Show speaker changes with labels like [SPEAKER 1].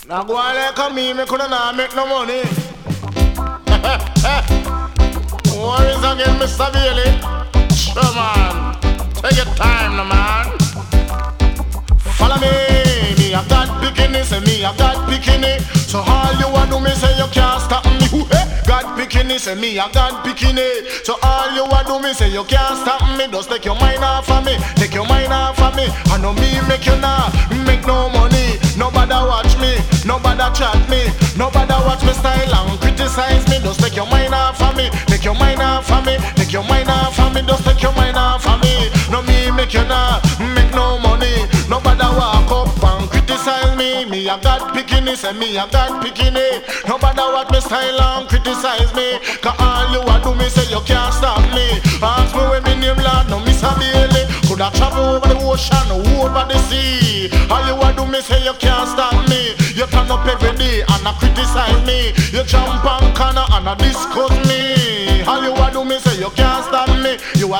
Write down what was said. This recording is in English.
[SPEAKER 1] Now go on like me coulda not make no money. Worries again, Mr. Bailey. Sure, man. Take your time, no man. Follow me a God bikini, say me a God bikini. So all you want do me say you can't stop me. God bikini, say me a God bikini. So all you want do me say you can't stop me. Just take your mind off of me, take your mind off of me. I know me make you not make no money. Nobody watch me, nobody chat me, nobody watch me style and criticize me. Just take your mind off of me, take your mind off of me, take your mind off of me. Just take your mind off of me. No me make you not make no money. Nobody walk up and criticize me. Me a God bikini, say me a God bikini. Nobody watch me style and criticize me. Cause all you a do me say you can't stop me. Ask me when me name Lord, no Mr. Bailey. Coulda travel over the ocean, over the sea. All you a do me say you can't stop me. You turn up every day and a criticize me. You jump on corner and a discuss me. All you a do me say you can't